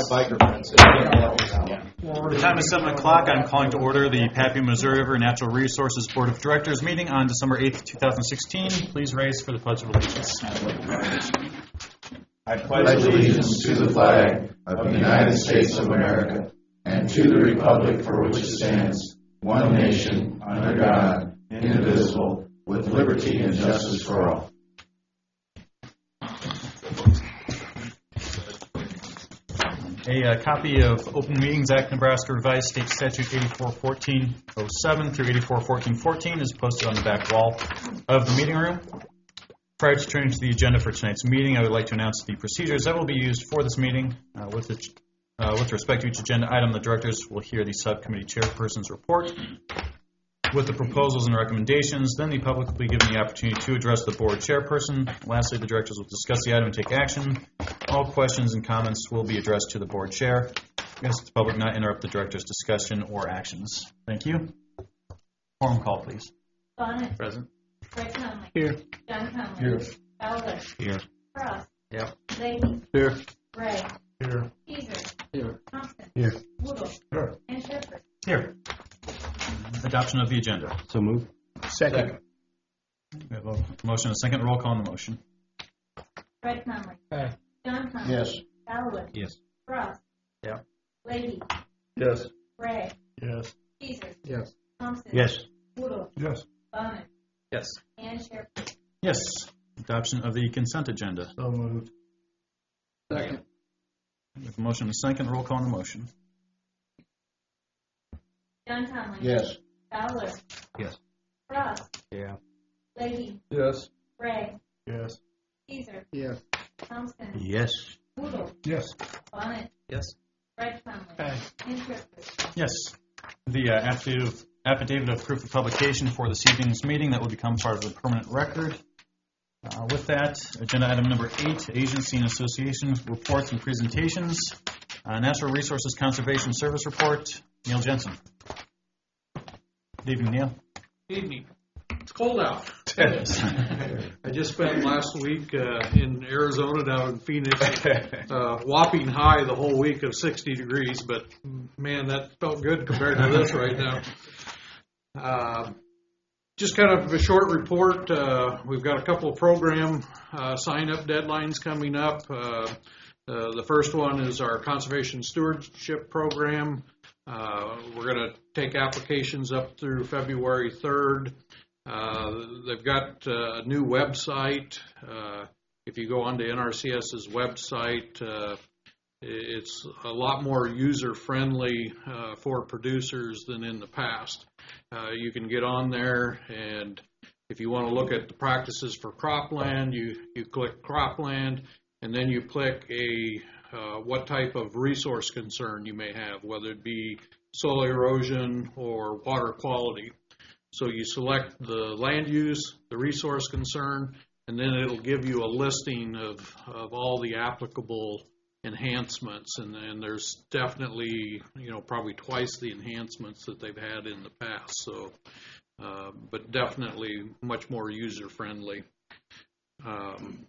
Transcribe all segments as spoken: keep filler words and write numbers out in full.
biker friends. The time is seven o'clock. I'm calling to order the Papineau, Missouri River Natural Resources Board of Directors meeting on December eighth, twenty sixteen. Please rise for the Pledge of Allegiance. I pledge allegiance to the flag of the United States of America and to the republic for which it stands, one nation, under God, indivisible, with liberty and justice for all. A uh, copy of Open Meetings Act, Nebraska Revised State Statute eighty-four fourteen oh seven through eighty-four fourteen fourteen is posted on the back wall of the meeting room. Prior to turning to the agenda for tonight's meeting, I would like to announce the procedures that will be used for this meeting. Uh, with, the, uh, with respect to each agenda item, the directors will hear the subcommittee chairperson's report with the proposals and recommendations. Then the public will be given the opportunity to address the board chairperson. Lastly, the directors will discuss the item and take action. All questions and comments will be addressed to the board chair. We ask the public not interrupt the director's discussion or actions. Thank you. Forum call, please. Bonnet. Present. Fred Conley. Here. John Conley. Here. Fowler. Here. Cross. Yep. Leahy. Here. Ray. Here. Teaser. Here. Thompson. Here. Woodle. Here. And Shepherd. Here. Adoption of the agenda. So move. Second. We have a motion and a second. Roll call on the motion. Fred Conley. Aye. John Conley. Yes. Fowler. Yes. Cross. Yeah. Leahy. Yes. Ray. Yes. Teaser. Yes. Thompson. Yes. Woodle. Yes. Bonnet. Yes. And Shepherd. Yes. Adoption of the consent agenda. So moved. Second. We have a motion and a second. Roll call on the motion. John Conley. Yes. Fowler. Yes. Cross. Yeah. Leahy. Yes. Ray. Yes. Teaser. Yes. Thompson. Yes. Woodle. Yes. Bonnet. Yes. Fred Conley. Aye. And Shepherd. Yes. The uh, affidavit, affidavit of proof of publication for this evening's meeting that will become part of the permanent record. Uh, with that, agenda item number eight, agency and association reports and presentations. Uh, Natural Resources Conservation Service report. Neil Jensen. Good evening, Neil. Evening. It's cold out. I just spent last week uh, in Arizona, down in Phoenix, uh, whopping high the whole week of sixty degrees, but man, that felt good compared to this right now. Uh, just kind of a short report. Uh, we've got a couple of program uh, sign-up deadlines coming up. Uh, uh, the first one is our Conservation Stewardship Program. Uh, we're going to take applications up through February third. Uh, they've got uh, a new website. Uh, if you go onto N R C S's website, uh, it's a lot more user-friendly uh, for producers than in the past. Uh, you can get on there, and if you want to look at the practices for cropland, you, you click cropland, and then you click a uh, what type of resource concern you may have, whether it be soil erosion or water quality. So you select the land use, the resource concern, and then it'll give you a listing of, of all the applicable enhancements. And, and there's definitely, you know, probably twice the enhancements that they've had in the past. So, uh, but definitely much more user-friendly. Um,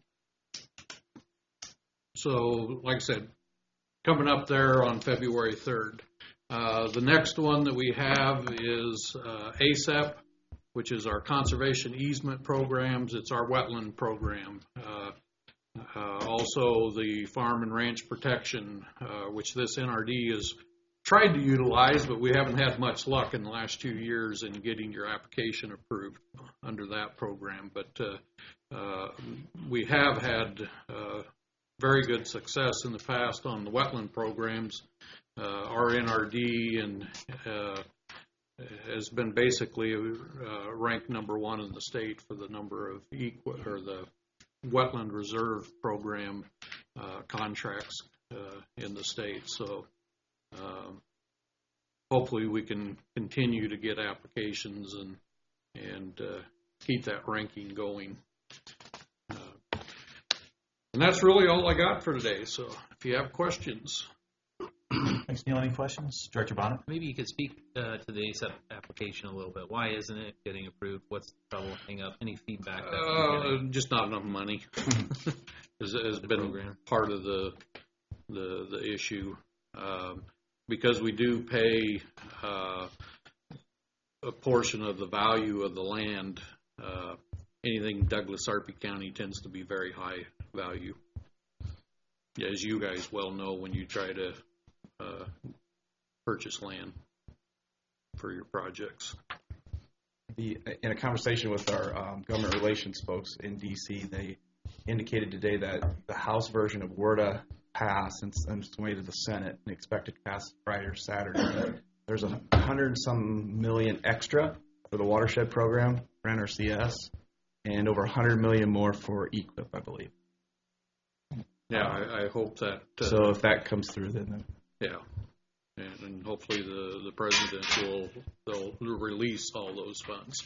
so, like I said, coming up there on February third. Uh, the next one that we have is uh, A S E P, which is our conservation easement programs. It's our wetland program. Uh, uh, also the farm and ranch protection, uh, which this N R D has tried to utilize, but we haven't had much luck in the last two years in getting your application approved under that program. But uh, uh, we have had uh, very good success in the past on the wetland programs. Uh, our N R D and uh, has been basically uh, ranked number one in the state for the number of equi- or the wetland reserve program uh, contracts uh, in the state. So um, hopefully we can continue to get applications and and uh, keep that ranking going. Uh, and that's really all I got for today. So if you have questions. Thanks, Neil. Any questions? Director Bonnet? Maybe you could speak uh, to the A S A P application a little bit. Why isn't it getting approved? What's the trouble, hang up? Any feedback? That Uh, just not enough money has, has been program. part of the the, the issue. Um, because we do pay uh, a portion of the value of the land, uh, anything Douglas Sarpy County tends to be very high value. As you guys well know, when you try to uh, purchase land for your projects. The, in a conversation with our um, government relations folks in D C, they indicated today that the House version of WRDA passed and on its way to the Senate and expected to pass Friday or Saturday. There's a hundred and some million extra for the watershed program for N R C S and over a hundred million more for E Q I P, I believe. Yeah, I, I hope that. Uh, so if that comes through, then. Yeah. And, and hopefully the, the president will they'll release all those funds.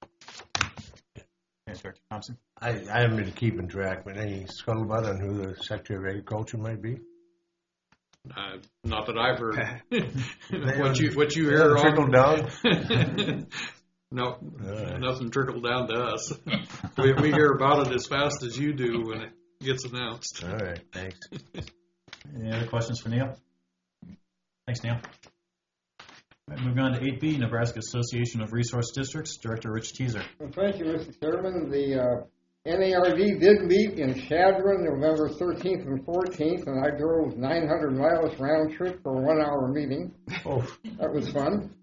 Okay, Director Thompson. I, I haven't been keeping track, but any scuttlebutt on who the Secretary of Agriculture might be? Uh, not that I've heard. what you what you hear on trickle down? No, right. Nothing trickled down to us. we, we hear about it as fast as you do when it gets announced. All right, thanks. Any other questions for Neil? Thanks, Neil. All right, moving on to eight B, Nebraska Association of Resource Districts, Director Rich Teaser. Well, thank you, Mister Chairman. The uh, N A R D did meet in Chadron November thirteenth and fourteenth, and I drove nine hundred miles round trip for a one-hour meeting. Oh, that was fun.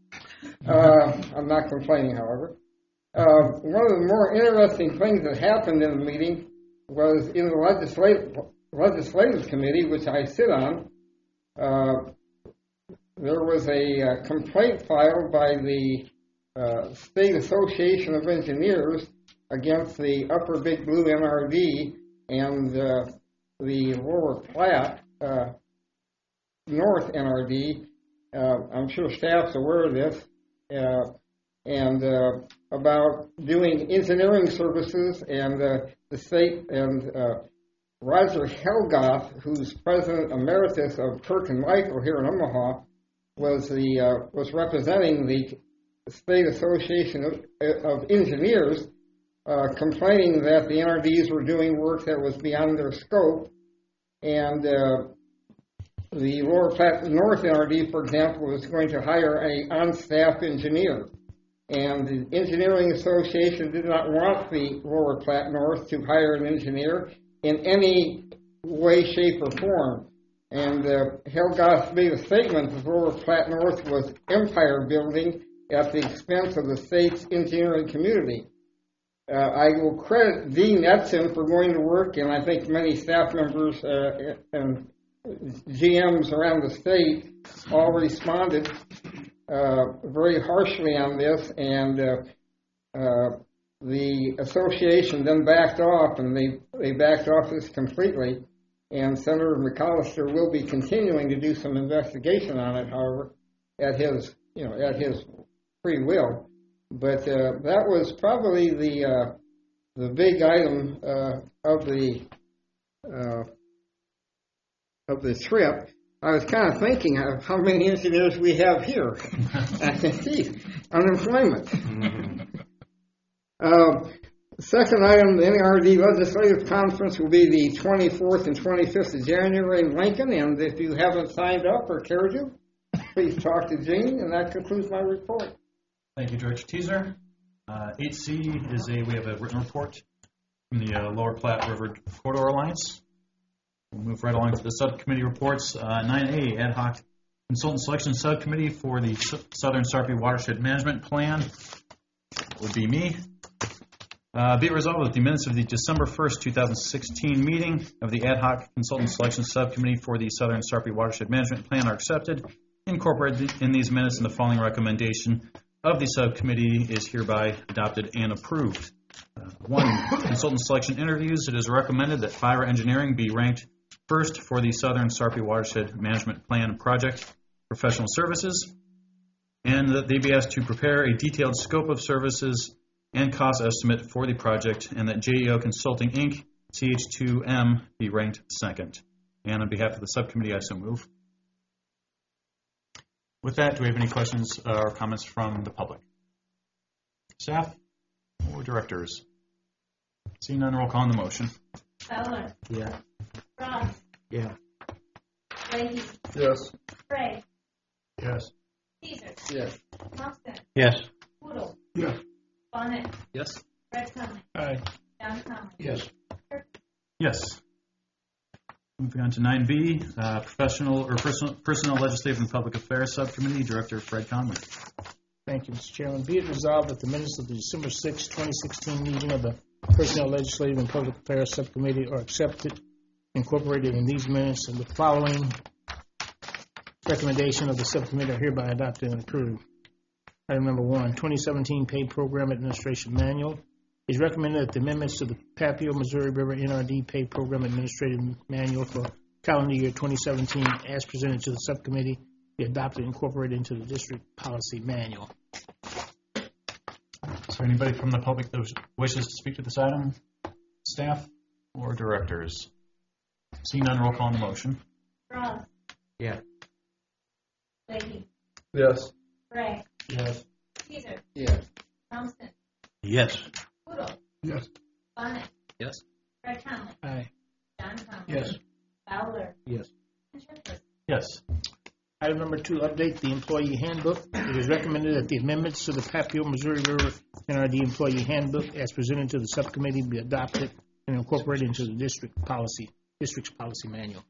Uh, I'm not complaining, however. Uh, one of the more interesting things that happened in the meeting was in the legislative, legislative committee, which I sit on, uh, there was a uh, complaint filed by the uh, State Association of Engineers against the Upper Big Blue N R D and uh, the Lower Platte uh, North N R D. Uh, I'm sure staff's aware of this, uh, and uh, about doing engineering services, and uh, the state and uh, Roger Helgoth, who's president emeritus of Kirk and Michael here in Omaha, was the uh, was representing the State Association of, of Engineers, uh, complaining that the N R Ds were doing work that was beyond their scope, and uh, the Lower Platte North N R D, for example, was going to hire an on-staff engineer, and the Engineering Association did not want the Lower Platte North to hire an engineer in any way, shape, or form. And uh, Helgoth made a statement that Lower Platte North was empire building at the expense of the state's engineering community. Uh, I will credit Dean Etzen for going to work, and I think many staff members uh, and G Ms around the state all responded uh, very harshly on this, and uh, uh, the association then backed off, and they, they backed off this completely. And Senator McAllister will be continuing to do some investigation on it, however, at his, you know, at his free will. But uh, that was probably the uh, the big item uh, of the uh, of the trip. I was kind of thinking of how many engineers we have here. I said, geez, unemployment. uh, Second item, the N A R D Legislative Conference will be the twenty-fourth and twenty-fifth of January in Lincoln, and if you haven't signed up or care to, please talk to Jean, and that concludes my report. Thank you, Director Teaser. Uh, eight C is a, we have a written report from the uh, Lower Platte River Corridor Alliance. We'll move right along to the subcommittee reports. Uh, nine A, Ad Hoc Consultant Selection Subcommittee for the S- Southern Sarpy Watershed Management Plan. That would be me. Uh, be it resolved that the minutes of the December first, two thousand sixteen meeting of the Ad Hoc Consultant Selection Subcommittee for the Southern Sarpy Watershed Management Plan are accepted. Incorporated in these minutes, and the following recommendation of the subcommittee is hereby adopted and approved. Uh, one, consultant selection interviews. It is recommended that Fire Engineering be ranked first for the Southern Sarpy Watershed Management Plan project professional services, and that they be asked to prepare a detailed scope of services and cost estimate for the project, and that J E O Consulting, Incorporated, C H two M, be ranked second. And on behalf of the subcommittee, I so move. With that, do we have any questions or comments from the public? Staff or directors? Seeing none, roll call on the motion. Feller. yeah. Frost. Yeah. Leahy, Yes. Gray, Yes. Caesar, Yes. Thompson, Yes. Poodle, Yes. Bonnet, Yes. Red Conley, Aye. John Conley. Yes. Yes. Moving on to nine B, uh, Professional or Personal, Personnel Legislative and Public Affairs Subcommittee, Director Fred Conley. Thank you, Mister Chairman. Be it resolved that the minutes of the December sixth, twenty sixteen meeting of the Personnel Legislative and Public Affairs Subcommittee are accepted, incorporated in these minutes, and the following recommendation of the subcommittee are hereby adopted and approved. Item number one, twenty seventeen Paid Program Administration Manual. It is recommended that the amendments to the Papio Missouri River N R D Paid Program Administrative Manual for calendar year twenty seventeen, as presented to the subcommittee, be adopted and incorporated into the district policy manual. Is there anybody from the public that wishes to speak to this item? Staff or directors? Seeing none, roll call on the motion. Ross, Yeah. Leahy, Yes. Gray, Yes. Caesar, Yes. Thompson, Yes. Poodle, Yes. Bonnet, Yes. Red Conley, Aye. John Conley. Yes. Fowler, Yes. and Schaefer. Yes. Item number two, update the employee handbook. It is recommended that the amendments to the Papio Missouri River N R D Employee Handbook, as presented to the subcommittee, be adopted and incorporated into the district policy, district's policy manual.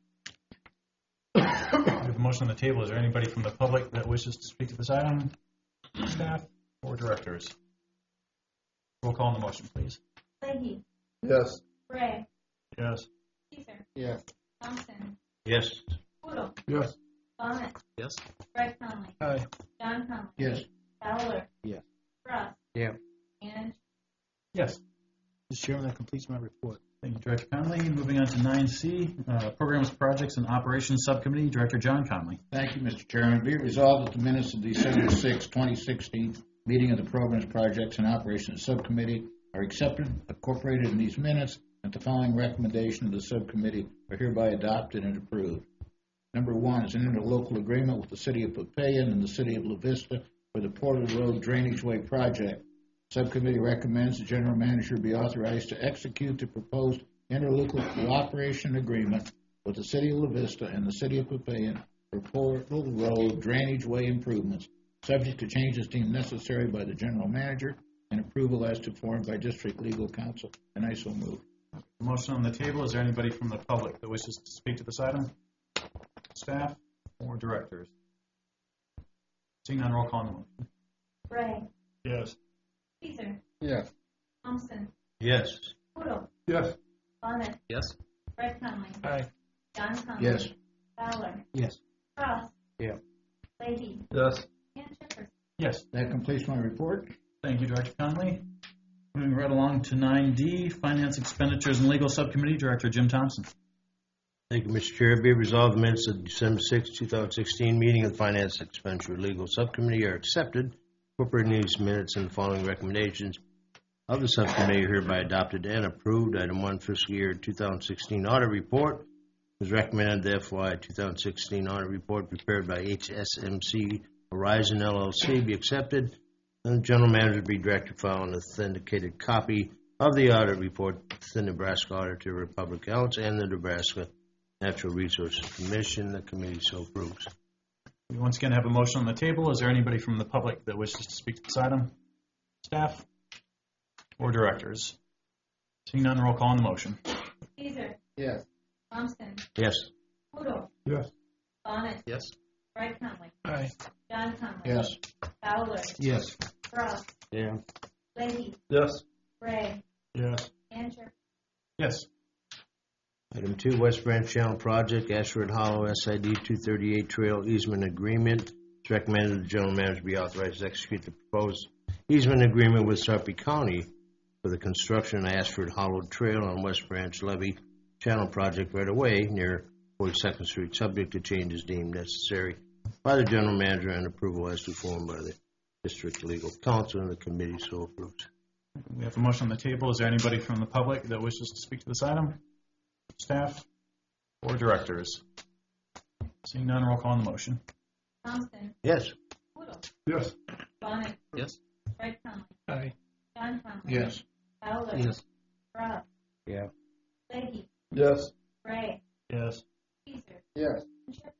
We have a motion on the table. Is there anybody from the public that wishes to speak to this item? Staff or directors? Roll call on the motion, please. Leahy, Yes. Gray, Yes. Caesar, Yes. Thompson, Yes. Poodle, Yes. Bonnet, Yes. Red Conley, Aye. John Conley. Yes. Fowler. Yes. Ross. Yeah. And Yes. Mister Chairman, that completes my report. Thank you, Director Conley. Moving on to nine C, uh, Programs, Projects, and Operations Subcommittee, Director John Conley. Thank you, Mister Chairman. Be it resolved that the minutes of December sixth, twenty sixteen meeting of the Programs, Projects, and Operations Subcommittee are accepted, incorporated in these minutes, and the following recommendation of the subcommittee are hereby adopted and approved. Number one is an interlocal agreement with the City of Papillion and the City of La Vista for the Porter Road Drainage Way Project. Subcommittee recommends the General Manager be authorized to execute the proposed interlocal cooperation agreement with the City of La Vista and the City of Papillion for Porter Road Drainage Way improvements, subject to changes deemed necessary by the General Manager and approval as to form by District Legal Counsel. And I so move. Motion on the table. Is there anybody from the public that wishes to speak to this item? Staff or directors? Seeing none, roll call on the motion. Gray, Yes. Caesar, Yes. Thompson, Yes. Poodle, Yes. Bonnet, Yes. Red Conley, Aye. John Conley. Yes. Fowler, Yes. Ross. Yeah. Leahy, Yes. and Schaefer. Yes. That completes my report. Thank you, Director Conley. Moving right along to nine D, Finance, Expenditures, and Legal Subcommittee, Director Jim Thompson. Thank you, Mister Chair. Be it resolved, the minutes of the December sixth, twenty sixteen meeting of the Finance, Expenditure, and Legal Subcommittee are accepted. Incorporating these minutes and the following recommendations of the subcommittee are hereby adopted and approved. Item one, fiscal year two thousand sixteen audit report. It was recommended the F Y two thousand sixteen audit report prepared by H S M C Horizon L L C be accepted, and the General Manager be directed to file an authenticated copy of the audit report with the Nebraska Auditor of Public Accounts and the Nebraska Natural Resources Commission. The committee so approves. We once again have a motion on the table. Is there anybody from the public that wishes to speak to this item? Staff or directors? Seeing none, roll call on the motion. Caesar, Yes. Thompson, Yes. Poodle, Yes. Bonnet, Yes. Red Conley, Aye. John Conley. Yes. Fowler, Yes. Ross. Yeah. Leahy, Yes. Gray, Yes. and Schaefer. Yes. Item two, West Branch Channel Project, Ashford Hollow S I D two thirty-eight Trail Easement Agreement. It's recommended the General Manager be authorized to execute the proposed easement agreement with Sarpy County for the construction of Ashford Hollow Trail on West Branch Levee Channel Project right away near forty-second Street, subject to changes deemed necessary by the General Manager and approval as to form by the District Legal Counsel, and the committee so approves. We have a motion on the table. Is there anybody from the public that wishes to speak to this item? Staff or directors? Seeing none, roll call on the motion. Thompson, Yes. Poodle, Yes. Bonnet, Yes. Red Conley, Aye. John Conley. Yes. Fowler. Yes. Ross. Yeah. Leahy, Yes. Gray, Yes. Caesar, Yes. and Schaefer.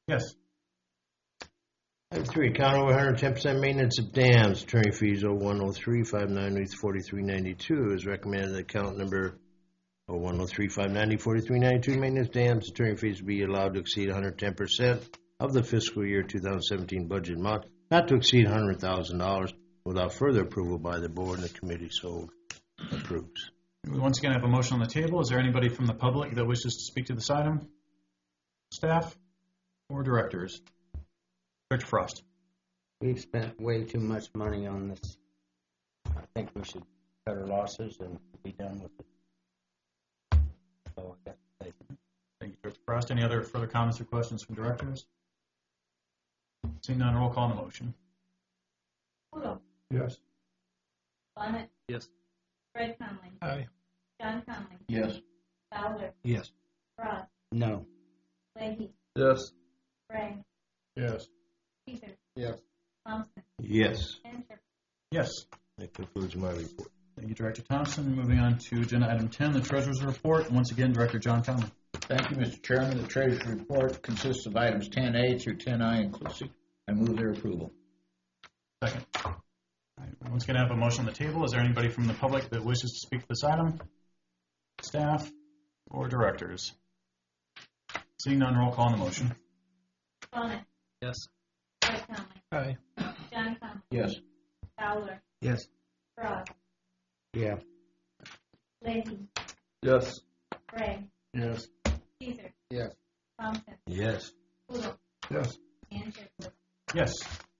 Yes. Item three, account over one hundred ten percent maintenance of dams, attorney fees oh one oh three five ninety forty-three ninety-two is recommended. Account number oh one oh three five ninety forty-three ninety-two, maintenance dams, attorney fees be allowed to exceed one hundred ten percent of the fiscal year two thousand seventeen budget amount, not to exceed one hundred thousand dollars, without further approval by the board, and the committee so approves. We once again have a motion on the table. Is there anybody from the public that wishes to speak to this item? Staff or directors? Director Frost. We've spent way too much money on this. I think we should cut our losses and be done with it. So I got to say. Thank you, Director Frost. Any other further comments or questions from directors? Seeing none, roll call on the motion. Poodle, Yes. Bonnet, Yes. Fred Conley, Aye. John Conley, Yes. Fowler, Yes. Frost, No. Leahy, Yes. Gray, Yes. Peters, Yes. Thompson, Yes. and Sherman. Yes. That concludes my report. Thank you, Director Thompson. Moving on to agenda item ten, the Treasurer's Report. Once again, Director John Conley. Thank you, Mister Chairman. The Treasurer's Report consists of items ten A through ten I inclusive. I move their approval. Second. All right, once again, I have a motion on the table. Is there anybody from the public that wishes to speak to this item? Staff or directors? Seeing none, roll call on the motion. Bonnet, Yes. Fred Conley, Aye. John Conley, Yes. Fowler, Yes. Frost, Yeah. Leahy, Yes. Gray, Yes. Peters, Yes. Thompson, Yes. Poodle, Yes. and Sherman. Yes.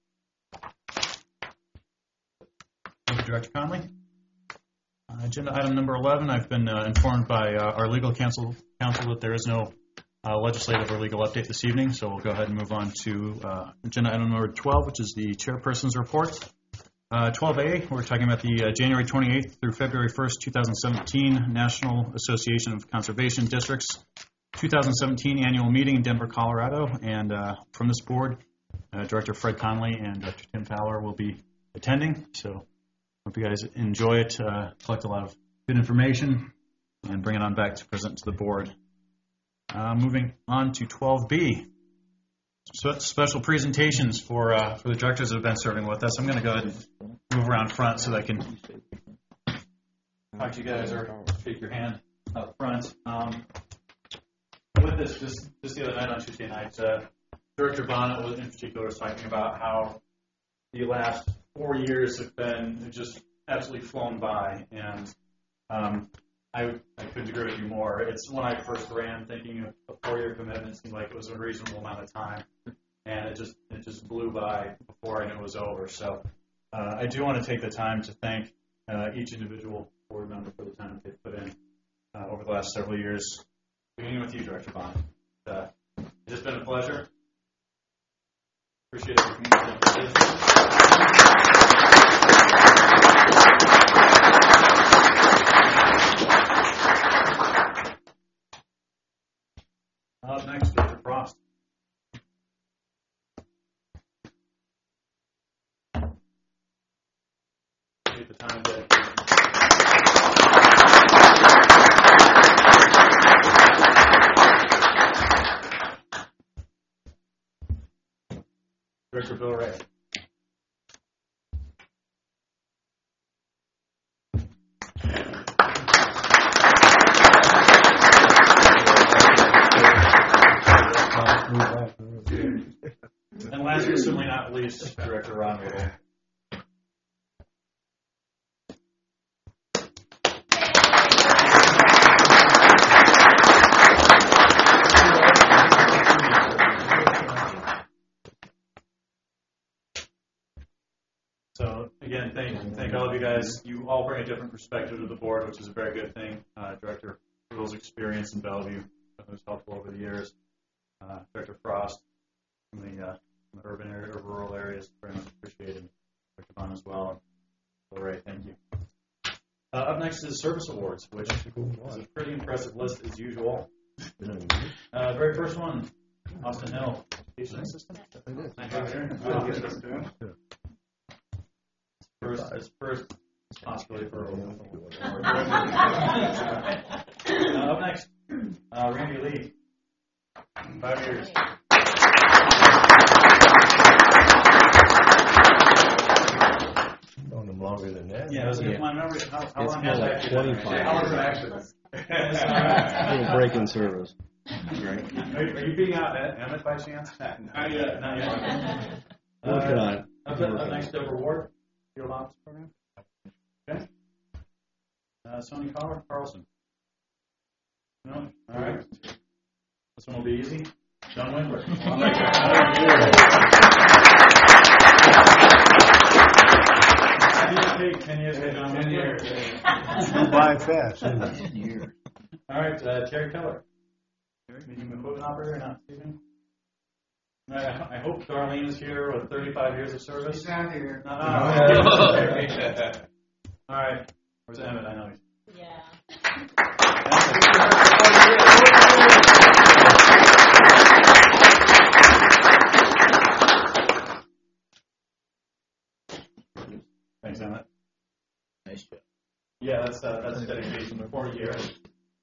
Thank you, Director Conley. Uh, agenda item number eleven, I've been uh, informed by uh, our legal counsel, counsel that there is no uh, legislative or legal update this evening, so we'll go ahead and move on to uh, agenda item number twelve, which is the chairperson's report. Uh, twelve A, we're talking about the uh, January twenty-eighth through February first, two thousand seventeen National Association of Conservation Districts two thousand seventeen annual meeting in Denver, Colorado. And uh, from this board, uh, Director Fred Conley and Doctor Tim Fowler will be attending. So hope you guys enjoy it, uh, collect a lot of good information, and bring it on back to present to the board. Uh, moving on to twelve B. Spe- special presentations for uh, for the directors that have been serving with us. I'm going to go ahead and move around front so that I can talk to you guys or shake your hand up front. Um, with this, just, just the other night on Tuesday night, uh, Director Bonnet was in particular was talking about how the last four years have been just absolutely flown by, and um, I, I couldn't agree with you more. It's when I first ran, thinking a four-year commitment seemed like it was a reasonable amount of time, and it just it just blew by before I knew it was over. So uh, I do want to take the time to thank uh, each individual board member for the time that they've put in uh, over the last several years, beginning with you, Director Bonnet. Uh, it's just been a pleasure. Appreciate everything. Up next, Director Frost. Take the time to Director Bill Ray. And last but certainly not least, Director Ron Riddle. So again, thank thank all of you guys. You all bring a different perspective to the board, which is a very good thing. Uh, Director Riddle's experience in Bellevue was helpful over the years. Uh, Director Frost from the, uh, from the urban area or rural areas, very much appreciated. Director Bond as well. All right, thank you. Uh, up next is Service Awards, which is a pretty impressive list as usual. Uh, very first one, Austin Hill, teaching assistant. First, his first possibility for a award. uh, up next, uh, Randy Lee, five years. John, how, how, how It's long more has like that been? twenty-five. How long has it actually been? Little break in service. Are, are you beating out Ed- Emmett by chance? Not yet. Not yet. Working on it. Up, up next, Deborah Ward, Field Ops Program. Okay. Uh, Sonny Collar, Carlson. No? All right. This one will be easy. John Winkler. Ten years, John Ten years. By fast, isn't it? Ten years. All right, uh, Terry Keller. Medium equipment operator, not Stephen. I, I hope Darlene is here with thirty-five years of service. She's not here. No, no, no. All right. Where's Emmett? I know he's. Yeah. Thanks, Emmett. Nice job. Yeah, that's uh, that's dedication for forty years.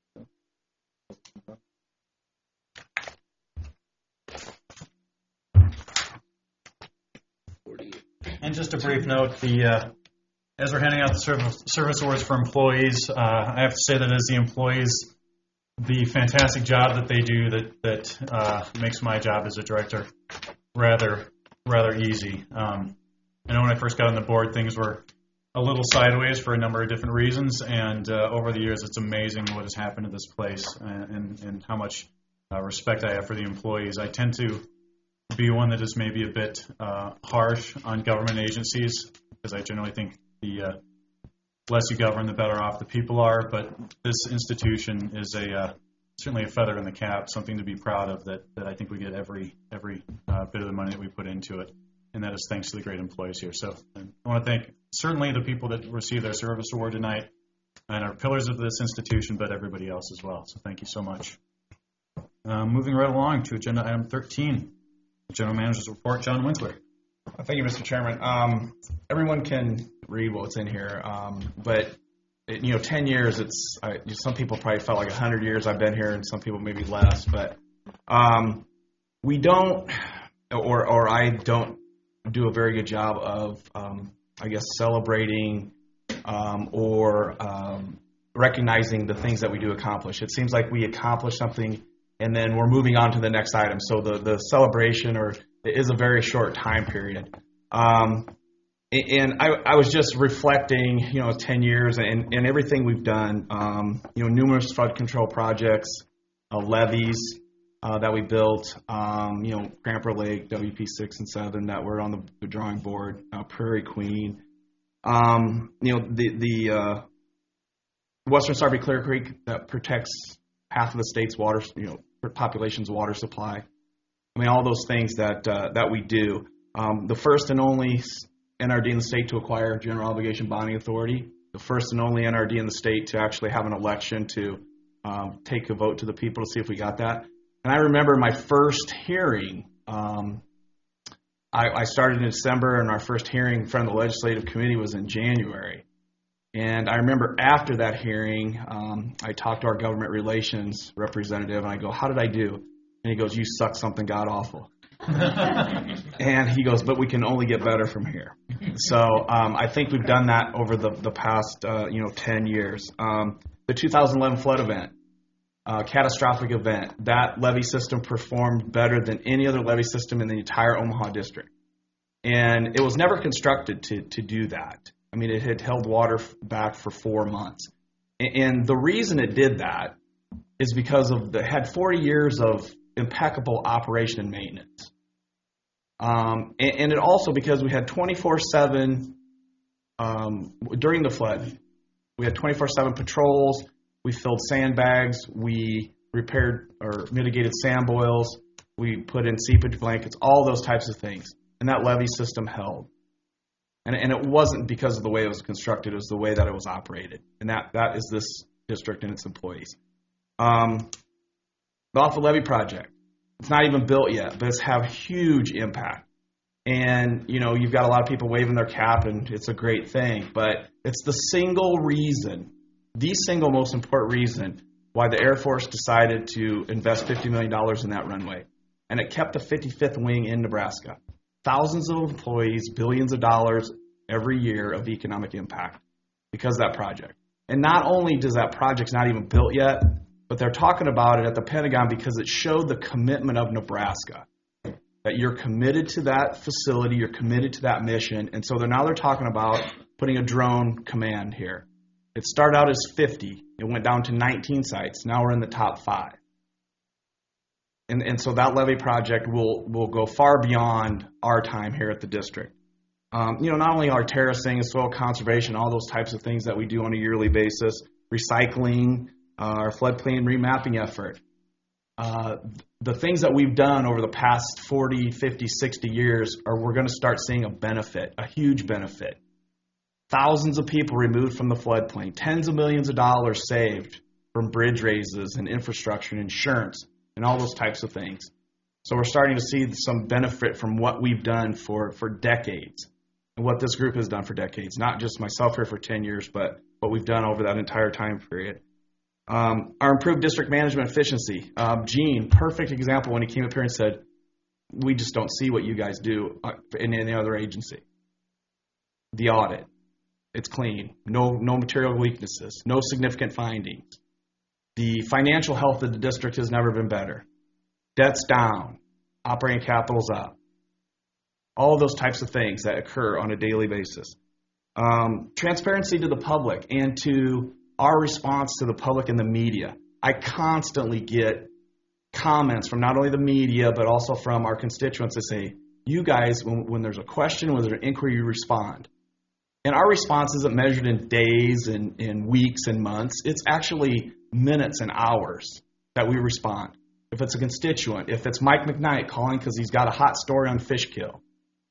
And just a brief note, the uh, as we're handing out the service, service awards for employees, uh, I have to say that as the employees, the fantastic job that they do that that uh, makes my job as a director rather rather easy. Um, I know when I first got on the board, things were a little sideways for a number of different reasons, and uh, over the years, it's amazing what has happened to this place and, and, and how much uh, respect I have for the employees. I tend to be one that is maybe a bit uh, harsh on government agencies, because I generally think the uh, less you govern, the better off the people are, but this institution is a uh, certainly a feather in the cap, something to be proud of, that, that I think we get every, every uh, bit of the money that we put into it. And that is thanks to the great employees here. So I want to thank certainly the people that received their service award tonight and are pillars of this institution, but everybody else as well. So thank you so much. Uh, moving right along to agenda item thirteen, the General Manager's Report, John Winkler. Thank you, Mister Chairman. Um, everyone can read what's in here, um, but it, you know, ten years. It's I, some people probably felt like a hundred years I've been here, and some people maybe less. But um, we don't, or or I don't. do a very good job of, um, I guess, celebrating um, or um, recognizing the things that we do accomplish. It seems like we accomplish something and then we're moving on to the next item. So the, the celebration or it is a very short time period. Um, and I, I was just reflecting, you know, ten years and, and everything we've done, um, you know, numerous flood control projects, uh, levees, Uh, that we built, um, you know, Cramper Lake, W P six and seven that were on the, the drawing board, uh, Prairie Queen, um, you know, the the uh, Western Sarpy Clear Creek that protects half of the state's water, you know, population's water supply. I mean, all those things that uh, that we do. Um, the first and only N R D in the state to acquire general obligation bonding authority. The first and only N R D in the state to actually have an election to um, take a vote to the people to see if we got that. And I remember my first hearing, um, I, I started in December, and our first hearing in front of the legislative committee was in January. And I remember after that hearing, um, I talked to our government relations representative, and I go, how did I do? And he goes, you suck something god awful. And he goes, but we can only get better from here. So um, I think we've done that over the, the past, uh, you know, ten years. Um, the two thousand eleven flood event. Uh, catastrophic event. That levee system performed better than any other levee system in the entire Omaha district. And it was never constructed to, to do that. I mean, it had held water back for four months. And, and the reason it did that is because of the had forty years of impeccable operation and maintenance. Um, and, and it also because we had twenty-four seven um, during the flood. We had twenty-four seven patrols. We filled sandbags, we repaired or mitigated sand boils, we put in seepage blankets, all those types of things. And that levee system held. And, and it wasn't because of the way it was constructed, it was the way that it was operated. And that, that is this district and its employees. Um, the Off the Levee project, it's not even built yet, but it's have huge impact. And, you know, you've got a lot of people waving their cap, and it's a great thing. But it's the single reason The single most important reason why the Air Force decided to invest fifty million dollars in that runway. And it kept the fifty-fifth wing in Nebraska. Thousands of employees, billions of dollars every year of economic impact. because of that project. And not only does that project's not even built yet, but they're talking about it at the Pentagon because it showed the commitment of Nebraska, that you're committed to that facility, you're committed to that mission. And so they're now they're talking about putting a drone command here. It started out as fifty. It went down to nineteen sites. Now we're in the top five. And, and so that levee project will, will go far beyond our time here at the district. Um, you know, not only our terracing and soil conservation, all those types of things that we do on a yearly basis, recycling, uh, our floodplain remapping effort. Uh, the things that we've done over the past forty, fifty, sixty years are we're going to start seeing a benefit, a huge benefit. Thousands of people removed from the floodplain, tens of millions of dollars saved from bridge raises and infrastructure and insurance and all those types of things. So we're starting to see some benefit from what we've done for, for decades and what this group has done for decades, not just myself here for ten years, but what we've done over that entire time period. Um, our improved district management efficiency. Um, Gene, perfect example when he came up here and said, we just don't see what you guys do in any other agency. The audit. It's clean. No, no material weaknesses. No significant findings. The financial health of the district has never been better. Debt's down. Operating capital's up. All of those types of things that occur on a daily basis. Um, transparency to the public and to our response to the public and the media. I constantly get comments from not only the media, but also from our constituents that say, you guys, when, when there's a question, when there's an inquiry, you respond. And our response isn't measured in days and in weeks and months. It's actually minutes and hours that we respond. If it's a constituent, if it's Mike McKnight calling because he's got a hot story on Fishkill,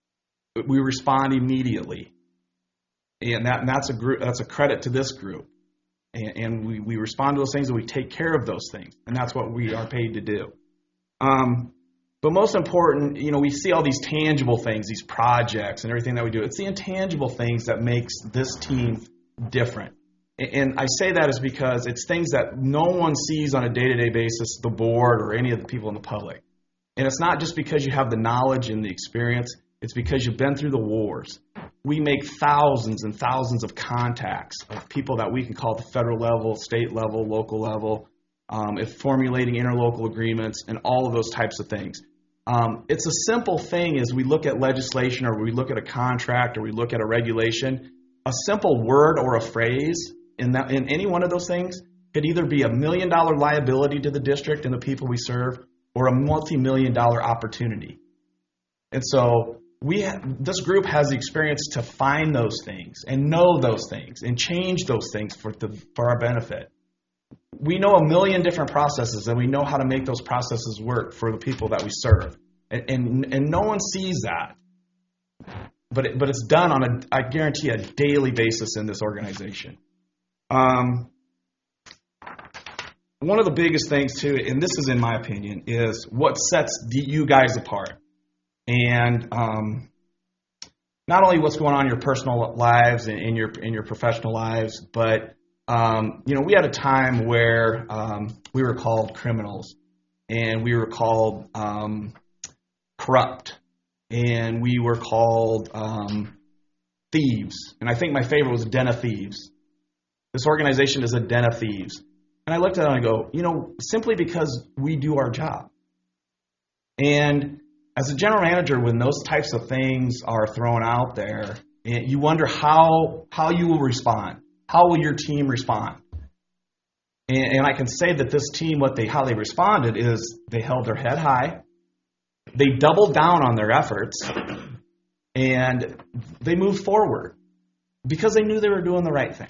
we respond immediately. And, that, and that's a group, that's a credit to this group. And, and we, we respond to those things and we take care of those things. And that's what we are paid to do. Um, but most important, you know, we see all these tangible things, these projects and everything that we do. It's the intangible things that makes this team different. And, and I say that is because it's things that no one sees on a day-to-day basis, the board or any of the people in the public. And it's not just because you have the knowledge and the experience. It's because you've been through the wars. We make thousands and thousands of contacts of people that we can call at the federal level, state level, local level, um, if formulating interlocal agreements and all of those types of things. Um, it's a simple thing as we look at legislation or we look at a contract or we look at a regulation. A simple word or a phrase in, that, in any one of those things could either be a million dollar liability to the district and the people we serve or a multi-million dollar opportunity. And so we ha- this group has the experience to find those things and know those things and change those things for the, for our benefit. We know a million different processes and we know how to make those processes work for the people that we serve. And and, and no one sees that. But it, but it's done on a, I guarantee, a daily basis in this organization. Um, one of the biggest things too, and this is in my opinion, is what sets the, you guys apart. And um, not only what's going on in your personal lives and in your in your professional lives, but um, you know, we had a time where um, we were called criminals, and we were called um, corrupt, and we were called um, thieves. And I think my favorite was Den of Thieves. This organization is a den of thieves. And I looked at it and I go, you know, simply because we do our job. And as a general manager, when those types of things are thrown out there, you wonder how how you will respond. How will your team respond? And, and I can say that this team, what they how they responded is they held their head high, they doubled down on their efforts, and they moved forward because they knew they were doing the right thing.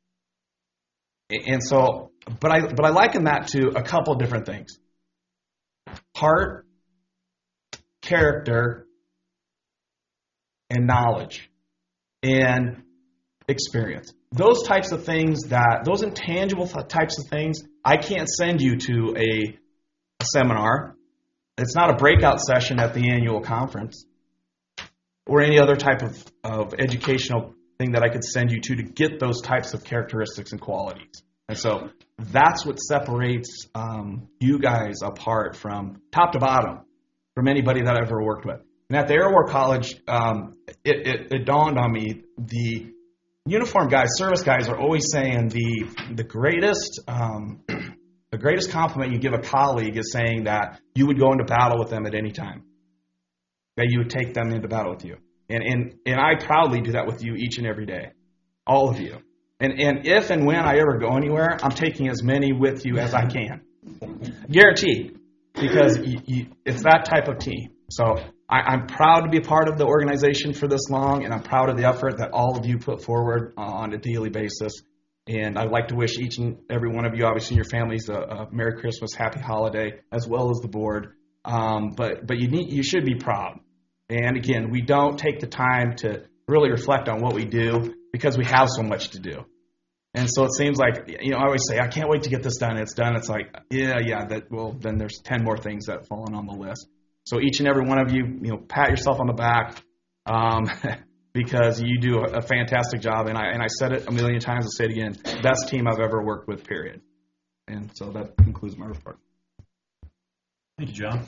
And so, but I but I liken that to a couple of different things: heart, character, and knowledge, and experience. Those types of things, that those intangible types of things, I can't send you to a, a seminar. It's not a breakout session at the annual conference or any other type of, of educational thing that I could send you to to get those types of characteristics and qualities. And so that's what separates um, you guys apart from top to bottom from anybody that I've ever worked with. And at the Air War College, um, it, it, it dawned on me the uniform guys, service guys, are always saying the the greatest um, the greatest compliment you give a colleague is saying that you would go into battle with them at any time, that you would take them into battle with you, and and and I proudly do that with you each and every day, all of you. And and if and when I ever go anywhere, I'm taking as many with you as I can, guaranteed, because you, you, it's that type of team. So. I, I'm proud to be a part of the organization for this long, and I'm proud of the effort that all of you put forward on a daily basis. And I'd like to wish each and every one of you, obviously your families, a, a Merry Christmas, Happy Holiday, as well as the board. Um, but but you need you should be proud. And again, we don't take the time to really reflect on what we do because we have so much to do. And so it seems like, you know, I always say, I can't wait to get this done. And it's done. It's like, yeah, yeah, that well, then there's ten more things that have fallen on the list. So each and every one of you, you know, pat yourself on the back um, because you do a, a fantastic job. And I and I said it a million times. I'll say it again. Best team I've ever worked with, period. And so that concludes my report. Thank you, John.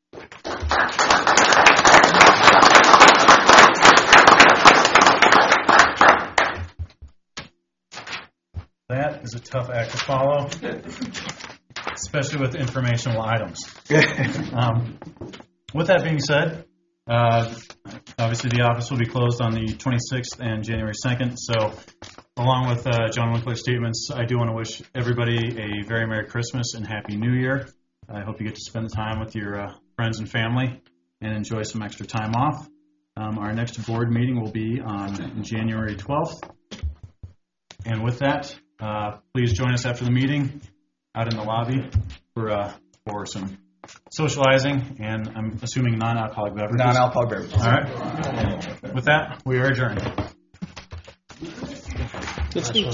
That is a tough act to follow, especially with informational items. Um, with that being said, uh, obviously the office will be closed on the twenty-sixth and January second. So along with uh, John Winkler's statements, I do want to wish everybody a very Merry Christmas and Happy New Year. I hope you get to spend the time with your uh, friends and family and enjoy some extra time off. Um, our next board meeting will be on January twelfth. And with that, uh, please join us after the meeting out in the lobby for uh, for some socializing and I'm assuming non-alcoholic beverages. Non-alcoholic beverages. All right. With that, we are adjourned.